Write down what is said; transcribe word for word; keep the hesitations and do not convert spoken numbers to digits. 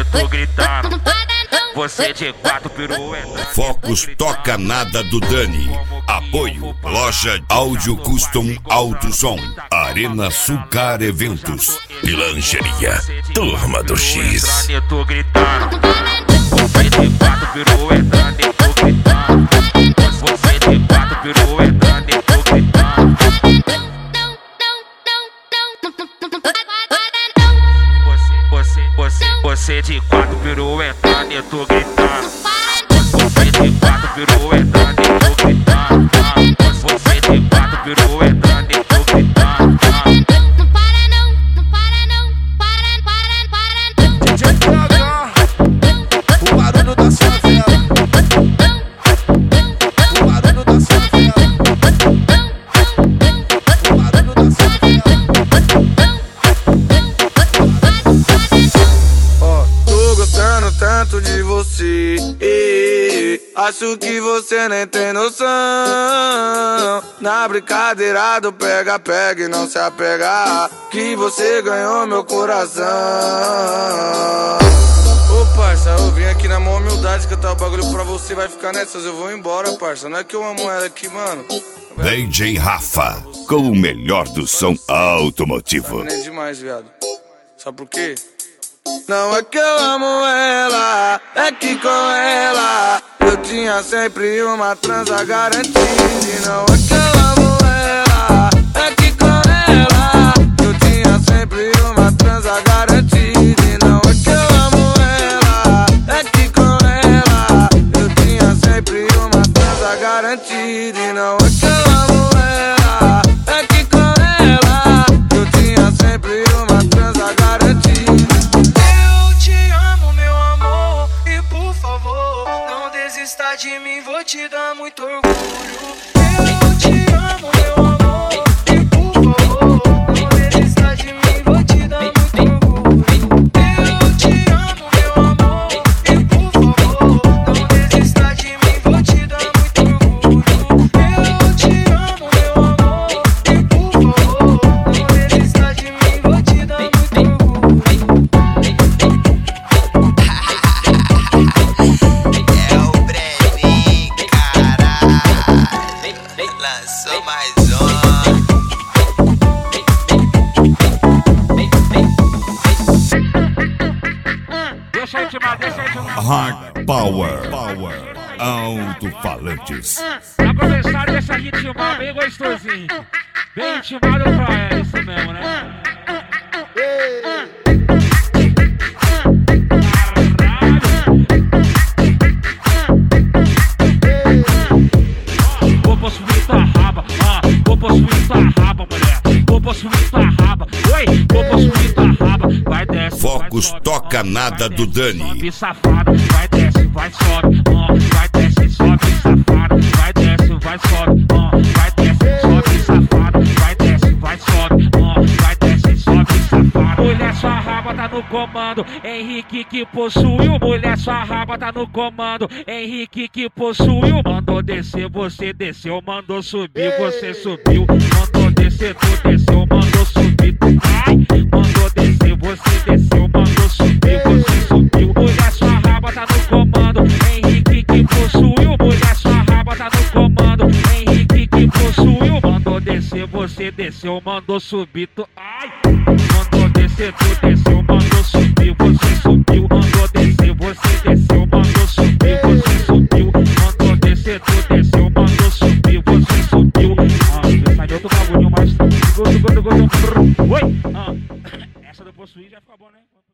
tô gritando. Você de quatro pirueta. Focus Toca Nada do Dani. Apoio Loja Áudio Custom Alto Som, Arena Sucar Eventos e Lancheria Turma do X. Eu tô gritando. Você de quatro pirueta, eu tô gritando. Você de quatro pirueta, eu tô gritando. Você, você, você de quatro pirueta, eu tô gritando. Você de quatro pirueta, eu tô gritando. Você de quatro pirueta, eu tô gritando. Não para não, não para não, para, para, para não. D J P H, o barulho da sua vela. O barulho da sua vela. O barulho da sua vela. Ó, tô gostando tanto de você. Acho que você nem tem noção. Na brincadeira do pega, pega e não se apegar, que você ganhou meu coração. Ô parça, eu vim aqui na maior humildade cantar o bagulho pra você. Vai ficar nessas, eu vou embora, parça. Não é que eu amo ela aqui, mano. D J Rafa, com o melhor do som automotivo. Não é demais, viado. Sabe por quê? Não é que eu amo ela, é que com ela eu tinha sempre uma transa garantida. E não é que eu amo ela, é que com ela eu tinha sempre uma transa garantida. E não é que eu amo ela, é que com ela eu tinha sempre uma transa garantida. E não é que eu amo ela, é que com ela eu tinha sempre uma transa garantida. Desista de mim, vou te dar muito orgulho. Eu te amo, meu amor, e por favor, não desista de mim, vou te dar muito orgulho. Eu te amo, meu amor, e por favor, não desista de mim, vou te dar muito orgulho. Eu te amo, meu amor, e por favor, não desista de mim, vou te dar muito orgulho. Lançou mais um. Deixa eu intimar, deixa eu intimar. Hard Power, Power, Alto-Falantes. Pra começar, deixa ritmar bem gostosinho. Bem intimado pra ela, isso mesmo, né? Vou possuir tua raba, ah, vou possuir tua raba, mulher. Vou possuir tua raba, oi, vou possuir tua raba. Vai desce, Focus vai, Toca sobe, Nada vai, do desce, Dani. sobe, safada, vai desce, vai sobe, ó, vai desce, sobe, safada, vai desce, vai sobe, ó, vai desce, sobe, safada, vai desce, vai sobe, ó, vai desce, sobe, safada. Mulher, sua raba tá no comando, Henrique que possuiu. Mulher, sua raba tá no comando, Henrique que possuiu. Mandou descer, você desceu, mandou subir, você subiu. Mandou descer, tu desceu, mandou subir, tu vai. Mandou descer, você desceu, mandou subir, você subiu. Mulher, sua raba tá no comando, Henrique que possuiu. Mulher, sua raba tá no comando, Henrique que possuiu. Mandou descer, você desceu, mandou subir, tu ai. Mandou descer, tu desceu, mandou subir, você subiu. Mandou descer, você desceu, mandou subir, você subiu. Mandou descer, tu desceu, mandou subir, você subiu. Ah, sai de outro bagulho, mas oi, ah, essa do possuir já fica bom, né?